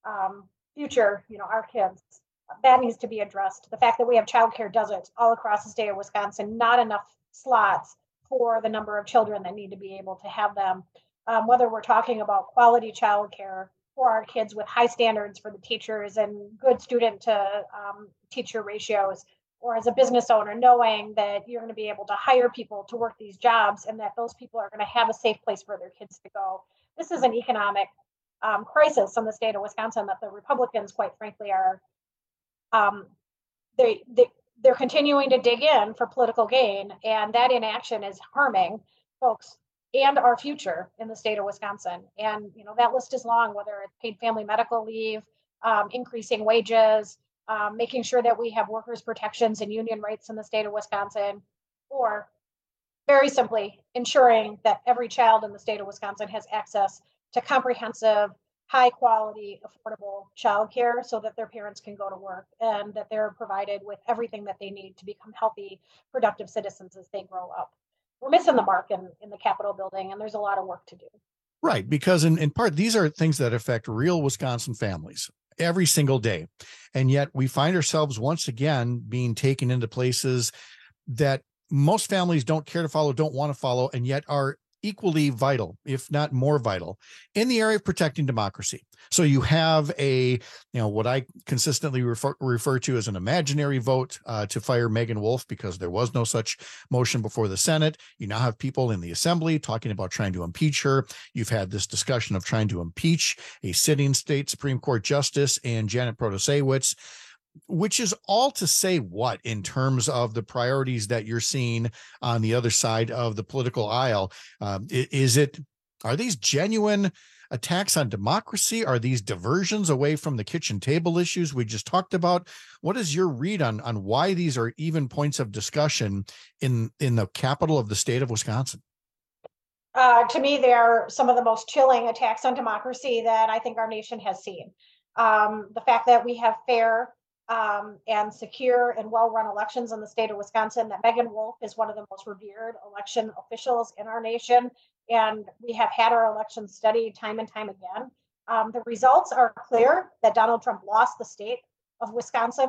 future, our kids. That needs to be addressed. The fact that we have childcare deserts all across the state of Wisconsin, not enough slots for the number of children that need to be able to have them. Whether we're talking about quality childcare for our kids with high standards for the teachers and good student to teacher ratios, or as a business owner, knowing that you're going to be able to hire people to work these jobs and that those people are going to have a safe place for their kids to go. This is an economic crisis in the state of Wisconsin that the Republicans, quite frankly, are they're continuing to dig in for political gain, and that inaction is harming folks and our future in the state of Wisconsin. And that list is long, whether it's paid family medical leave, increasing wages, making sure that we have workers' protections and union rights in the state of Wisconsin, or very simply ensuring that every child in the state of Wisconsin has access to comprehensive, high quality, affordable childcare so that their parents can go to work and that they're provided with everything that they need to become healthy, productive citizens as they grow up. We're missing the mark in the Capitol building, and there's a lot of work to do. Right, because in part, these are things that affect real Wisconsin families every single day. And yet we find ourselves once again being taken into places that most families don't care to follow, don't want to follow, and yet are equally vital, if not more vital, in the area of protecting democracy. So you have what I consistently refer to as an imaginary vote to fire Megan Wolf, because there was no such motion before the Senate. You now have people in the Assembly talking about trying to impeach her. You've had this discussion of trying to impeach a sitting state Supreme Court justice and Janet Protasewicz, which is all to say what in terms of the priorities that you're seeing on the other side of the political aisle? Are these genuine attacks on democracy? Are these diversions away from the kitchen table issues we just talked about? What is your read on why these are even points of discussion in the capital of the state of Wisconsin? To me, they are some of the most chilling attacks on democracy that I think our nation has seen. The fact that we have fair and secure and well-run elections in the state of Wisconsin, that Megan Wolf is one of the most revered election officials in our nation, and we have had our elections studied time and time again. The results are clear that Donald Trump lost the state of Wisconsin,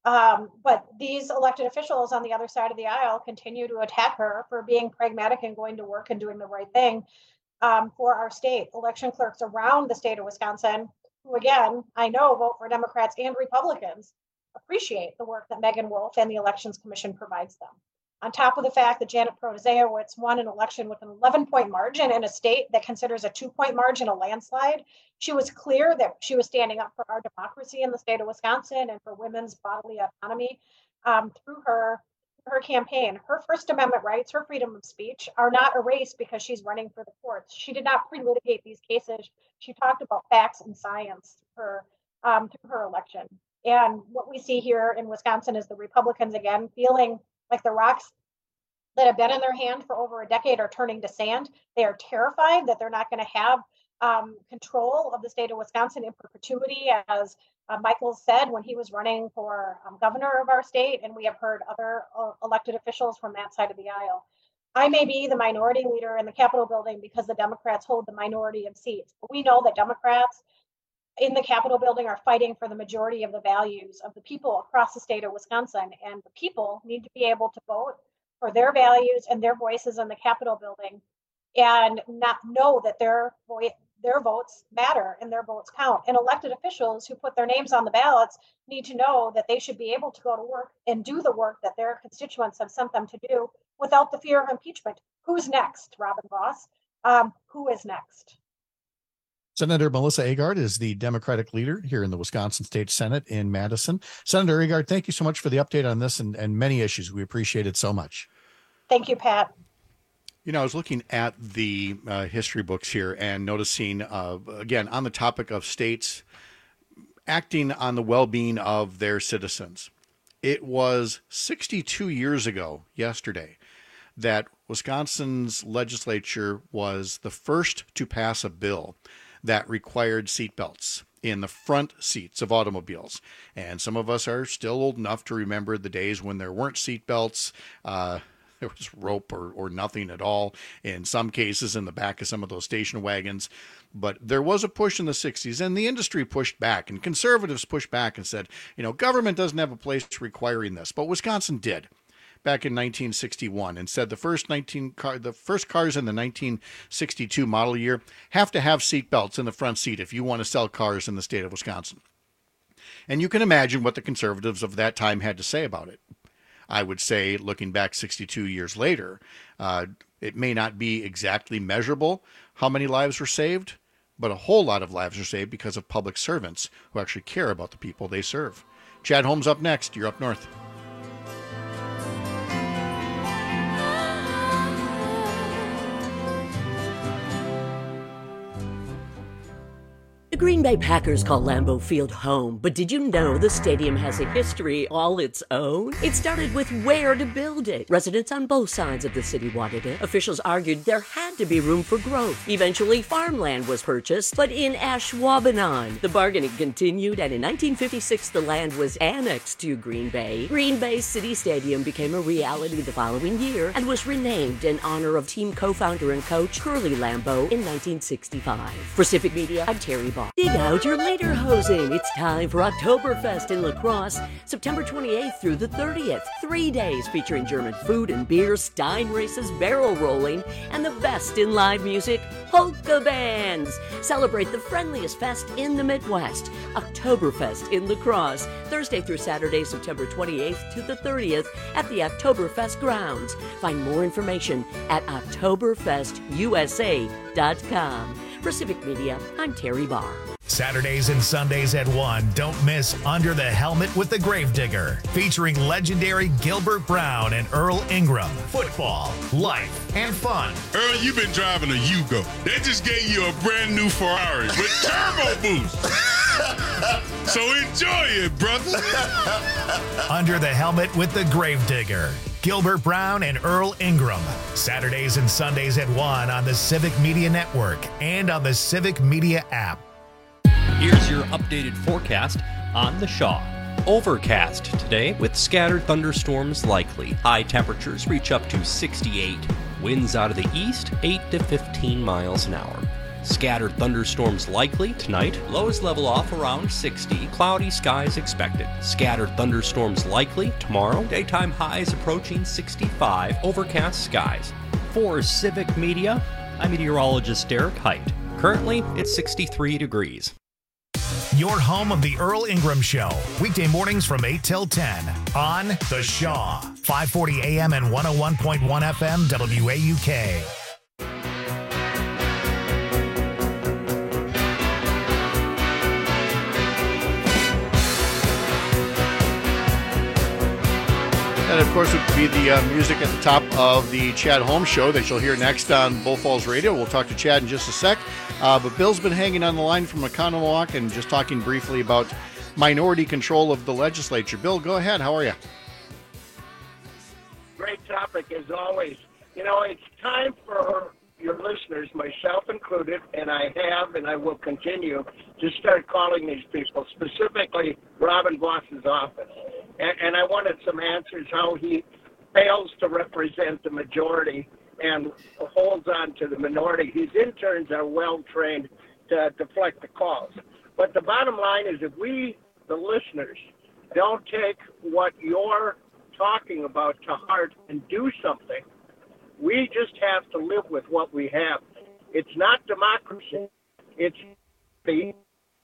but these elected officials on the other side of the aisle continue to attack her for being pragmatic and going to work and doing the right thing for our state. Election clerks around the state of Wisconsin, who again, I know vote for Democrats and Republicans, appreciate the work that Megan Wolf and the Elections Commission provides them. On top of the fact that Janet Protasewicz won an election with an 11-point margin in a state that considers a 2-point margin a landslide, she was clear that she was standing up for our democracy in the state of Wisconsin and for women's bodily autonomy through her campaign. Her First Amendment rights, her freedom of speech, are not erased because she's running for the courts. She did not pre-litigate these cases. She talked about facts and science through her election. And what we see here in Wisconsin is the Republicans, again, feeling like the rocks that have been in their hand for over a decade are turning to sand. They are terrified that they're not going to have control of the state of Wisconsin in perpetuity, as Michael said when he was running for governor of our state, and we have heard other elected officials from that side of the aisle. I may be the minority leader in the Capitol building because the Democrats hold the minority of seats, but we know that Democrats in the Capitol building are fighting for the majority of the values of the people across the state of Wisconsin, and the people need to be able to vote for their values and their voices in the Capitol building, and not know that their votes matter and their votes count. And elected officials who put their names on the ballots need to know that they should be able to go to work and do the work that their constituents have sent them to do without the fear of impeachment. Who's next, Robin Voss? Who is next? Senator Melissa Agard is the Democratic leader here in the Wisconsin State Senate in Madison. Senator Agard, thank you so much for the update on this and many issues. We appreciate it so much. Thank you, Pat. I was looking at the history books here and noticing, again, on the topic of states acting on the well-being of their citizens. It was 62 years ago yesterday that Wisconsin's legislature was the first to pass a bill that required seatbelts in the front seats of automobiles. And some of us are still old enough to remember the days when there weren't seatbelts. There was rope or nothing at all, in some cases in the back of some of those station wagons. But there was a push in the 60s, and the industry pushed back, and conservatives pushed back and said, government doesn't have a place requiring this. But Wisconsin did back in 1961, and said the first cars in the 1962 model year have to have seat belts in the front seat if you want to sell cars in the state of Wisconsin. And you can imagine what the conservatives of that time had to say about it. I would say, looking back 62 years later, it may not be exactly measurable how many lives were saved, but a whole lot of lives are saved because of public servants who actually care about the people they serve. Chad Holmes up next. You're Up North. The Green Bay Packers call Lambeau Field home, but did you know the stadium has a history all its own? It started with where to build it. Residents on both sides of the city wanted it. Officials argued there had to be room for growth. Eventually, farmland was purchased, but in Ashwaubenon. The bargaining continued, and in 1956, the land was annexed to Green Bay. Green Bay City Stadium became a reality the following year and was renamed in honor of team co-founder and coach Curly Lambeau in 1965. For Civic Media, I'm Terry Ball. Shaw. Dig out your lederhosen. It's time for Oktoberfest in La Crosse, September 28th through the 30th. 3 days featuring German food and beer, Stein races, barrel rolling, and the best in live music, polka bands. Celebrate the friendliest fest in the Midwest. Oktoberfest in La Crosse, Thursday through Saturday, September 28th to the 30th at the Oktoberfest grounds. Find more information at oktoberfestusa.com. For Civic Media, I'm Terry Barr. Saturdays and Sundays at 1, don't miss Under the Helmet with the Gravedigger, featuring legendary Gilbert Brown and Earl Ingram. Football, life, and fun. Earl, you've been driving a Yugo. They just gave you a brand new Ferrari with turbo boost. So enjoy it, brother. Under the Helmet with the Gravedigger. Gilbert Brown and Earl Ingram. Saturdays and Sundays at 1 on the Civic Media Network and on the Civic Media app. Here's your updated forecast on the Shaw. Overcast today with scattered thunderstorms likely. High temperatures reach up to 68. Winds out of the east, 8 to 15 miles an hour. Scattered thunderstorms likely tonight. Lows level off around 60. Cloudy skies expected. Scattered thunderstorms likely tomorrow. Daytime highs approaching 65. Overcast skies. For Civic Media, I'm meteorologist Derek Height. Currently, it's 63 degrees. Your home of the Earl Ingram Show. Weekday mornings from 8 till 10 on The Shaw. 540 AM and 101.1 FM WAUK. And of course, it would be the music at the top of the Chad Holmes Show that you'll hear next on Bull Falls Radio. We'll talk to Chad in just a sec. But Bill's been hanging on the line from Oconomowoc and just talking briefly about minority control of the legislature. Bill, go ahead. How are you? Great topic, as always. You know, it's time for your listeners, myself included, and I have and I will continue to start calling these people, specifically Robin Voss's office. And I wanted some answers how he fails to represent the majority and holds on to the minority. His interns are well-trained to deflect the calls. But the bottom line is if we, the listeners, don't take what you're talking about to heart and do something, we just have to live with what we have. It's not democracy. It's the...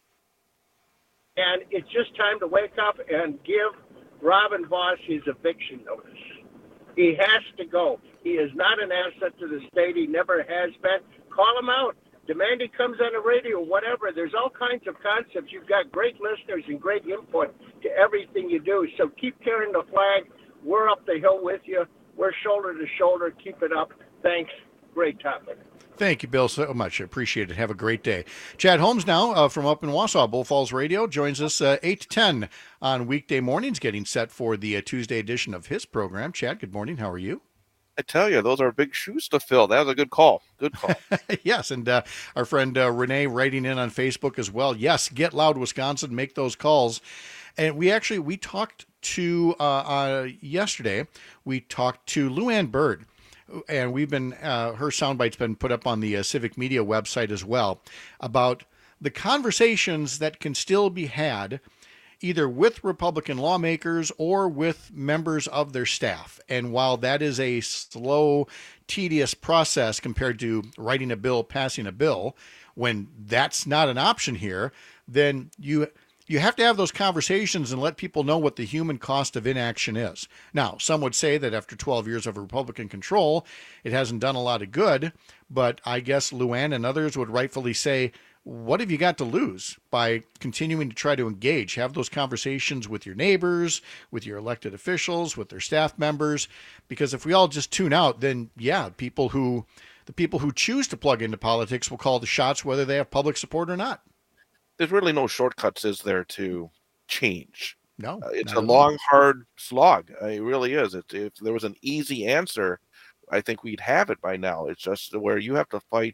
And it's just time to wake up and give Robin Voss his eviction notice. He has to go. He is not an asset to the state. He never has been. Call him out. Demand he comes on the radio, whatever. There's all kinds of concepts. You've got great listeners and great input to everything you do. So keep carrying the flag. We're up the hill with you. We're shoulder to shoulder. Keep it up. Thanks. Great topic. Thank you, Bill, so much. I appreciate it. Have a great day. Chad Holmes now from up in Wausau, Bull Falls Radio, joins us 8 to 10 on weekday mornings, getting set for the Tuesday edition of his program. Chad, good morning. How are you? I tell you, those are big shoes to fill. That was a good call. Good call. Yes, and our friend Renee writing in on Facebook as well. Yes, get loud, Wisconsin. Make those calls. And we talked to, yesterday, we talked to Lou Ann Bird. And we've been, her soundbite's been put up on the Civic Media website as well, about the conversations that can still be had either with Republican lawmakers or with members of their staff. And while that is a slow, tedious process compared to writing a bill, passing a bill, when that's not an option here, then you have to have those conversations and let people know what the human cost of inaction is. Now, some would say that after 12 years of Republican control, it hasn't done a lot of good, but I guess Luann and others would rightfully say, what have you got to lose by continuing to try to engage, have those conversations with your neighbors, with your elected officials, with their staff members? Because if we all just tune out, then the people who choose to plug into politics will call the shots whether they have public support or not. There's really no shortcuts, is there, to change? No. It's a long, hard slog. It really is. If there was an easy answer, I think we'd have it by now. It's just where you have to fight,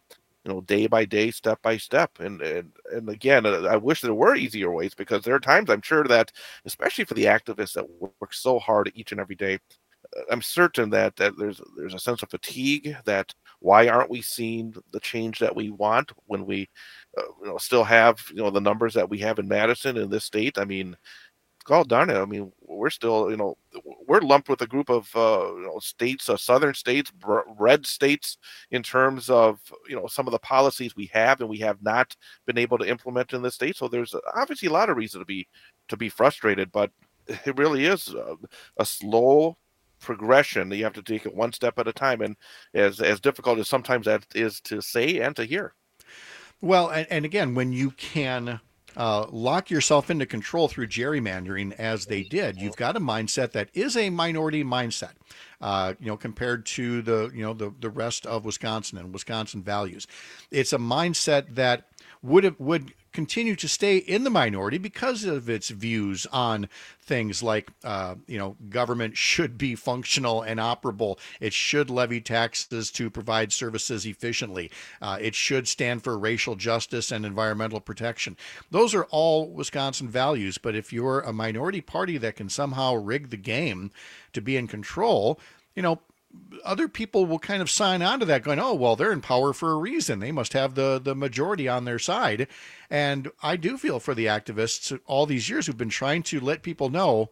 day by day, step by step. And again, I wish there were easier ways, because there are times I'm sure that, especially for the activists that work so hard each and every day, I'm certain that there's a sense of fatigue that Why aren't we seeing the change that we want when we still have the numbers that we have in Madison in this state? I mean, God darn it! I mean, we're still we're lumped with a group of states, southern states, red states, in terms of some of the policies we have and we have not been able to implement in the state. So there's obviously a lot of reason to be frustrated, but it really is a slow progression. You have to take it one step at a time, and as difficult as sometimes that is to say and to hear. Well, and again, when you can lock yourself into control through gerrymandering, as they did, you've got a mindset that is a minority mindset, compared to the rest of Wisconsin and Wisconsin values. It's a mindset that would continue to stay in the minority because of its views on things like, government should be functional and operable. It should levy taxes to provide services efficiently. It should stand for racial justice and environmental protection. Those are all Wisconsin values. But if you're a minority party that can somehow rig the game to be in control, other people will kind of sign on to that going, oh, well, they're in power for a reason. They must have the majority on their side. And I do feel for the activists all these years who've been trying to let people know,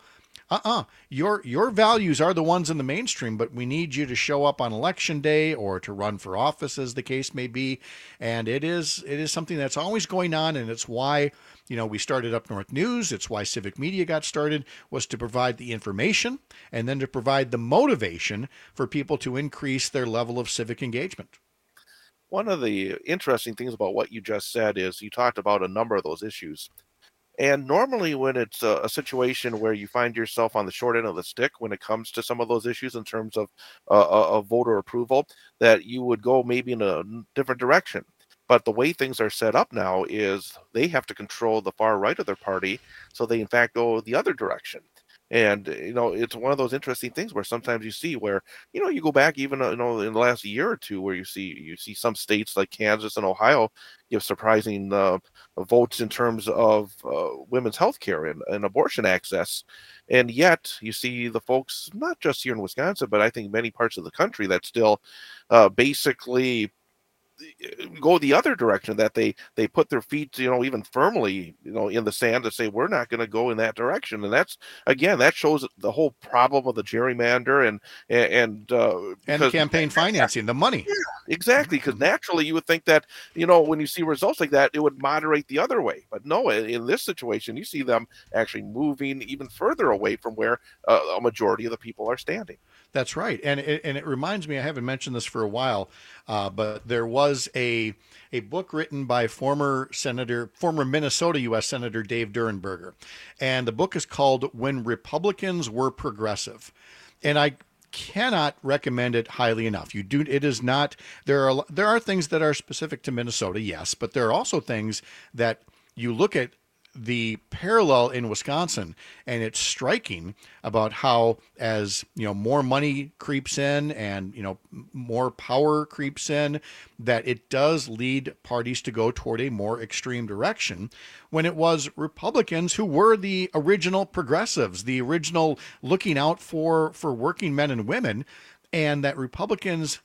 your values are the ones in the mainstream, but we need you to show up on election day or to run for office, as the case may be. And it is something that's always going on. And it's why, we started Up North News. It's why Civic Media got started, was to provide the information and then to provide the motivation for people to increase their level of civic engagement. One of the interesting things about what you just said is you talked about a number of those issues. And normally when it's a situation where you find yourself on the short end of the stick when it comes to some of those issues in terms of voter approval, that you would go maybe in a different direction. But the way things are set up now is they have to control the far right of their party, so they in fact go the other direction. And it's one of those interesting things where sometimes you see where you go back even in the last year or two where you see some states like Kansas and Ohio give surprising votes in terms of women's health care and abortion access, and yet you see the folks not just here in Wisconsin but I think many parts of the country that still basically go the other direction, that they put their feet even firmly in the sand to say we're not going to go in that direction. And that's, again, that shows the whole problem of the gerrymander and the campaign financing, the money. Yeah, exactly, because naturally you would think that when you see results like that it would moderate the other way, but no, in this situation you see them actually moving even further away from where a majority of the people are standing. That's right. And it reminds me, I haven't mentioned this for a while, but there was a book written by former Minnesota U.S. Senator Dave Durenberger. And the book is called When Republicans Were Progressive. And I cannot recommend it highly enough. It is not, there are things that are specific to Minnesota, yes, but there are also things that you look at the parallel in Wisconsin, and it's striking about how, as more money creeps in and more power creeps in, that it does lead parties to go toward a more extreme direction, when it was Republicans who were the original progressives, the original looking out for working men and women, and that Republicans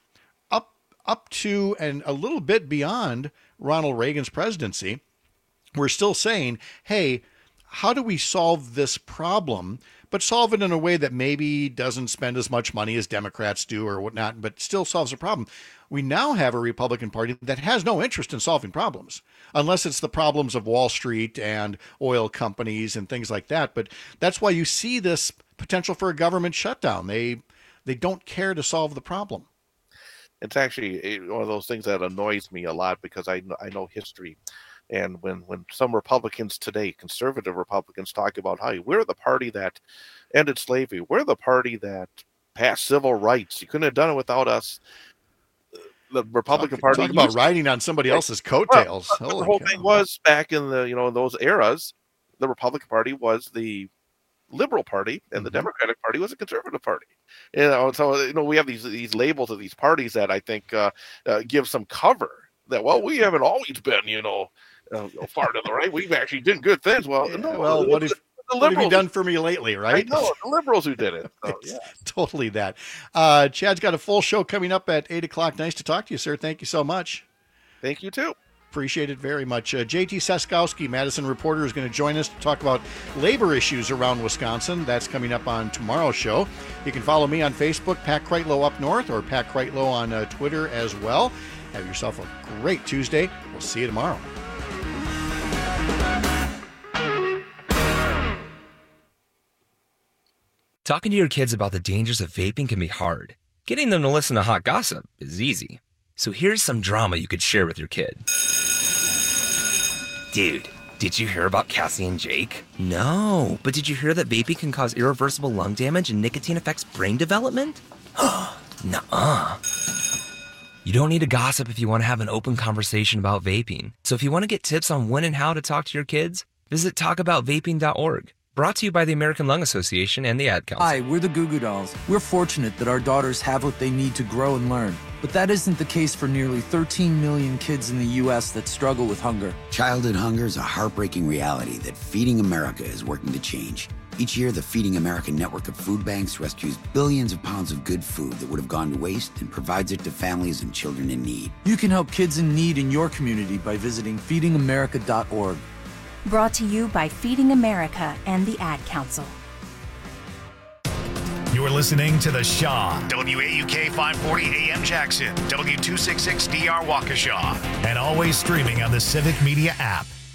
up to and a little bit beyond Ronald Reagan's presidency, we're still saying, hey, how do we solve this problem, but solve it in a way that maybe doesn't spend as much money as Democrats do or whatnot, but still solves a problem? We now have a Republican Party that has no interest in solving problems, unless it's the problems of Wall Street and oil companies and things like that. But that's why you see this potential for a government shutdown. They don't care to solve the problem. It's actually one of those things that annoys me a lot because I know history. And when some Republicans today, conservative Republicans, talk about how we're the party that ended slavery, we're the party that passed civil rights, you couldn't have done it without us. The Republican Party talk about riding on somebody else's coattails. Well, the whole thing was back in the in those eras, the Republican Party was the liberal party and the Democratic Party was a conservative party. So we have these labels of these parties that I think give some cover that, well, we haven't always been far to the right. We've actually done good things. Well, no. Well, the what have you liberals done for me lately, right? I know, the liberals who did it. So, yeah. Totally that. Chad's got a full show coming up at 8 o'clock. Nice to talk to you, sir. Thank you so much. Thank you, too. Appreciate it very much. JT Seskowski, Madison reporter, is going to join us to talk about labor issues around Wisconsin. That's coming up on tomorrow's show. You can follow me on Facebook, Pat Kreitlow Up North, or Pat Kreitlow on Twitter as well. Have yourself a great Tuesday. We'll see you tomorrow. Talking to your kids about the dangers of vaping can be hard. Getting them to listen to hot gossip is easy. So here's some drama you could share with your kid. Dude, did you hear about Cassie and Jake? No, but did you hear that vaping can cause irreversible lung damage and nicotine affects brain development? Nuh-uh. You don't need to gossip if you want to have an open conversation about vaping. So if you want to get tips on when and how to talk to your kids, visit talkaboutvaping.org. Brought to you by the American Lung Association and the Ad Council. Hi, we're the Goo Goo Dolls. We're fortunate that our daughters have what they need to grow and learn. But that isn't the case for nearly 13 million kids in the U.S. that struggle with hunger. Childhood hunger is a heartbreaking reality that Feeding America is working to change. Each year, the Feeding America network of food banks rescues billions of pounds of good food that would have gone to waste and provides it to families and children in need. You can help kids in need in your community by visiting feedingamerica.org. Brought to you by Feeding America and the Ad Council. You're listening to The Shaw, WAUK 540 AM Jackson, W266DR Waukesha, and always streaming on the Civic Media app.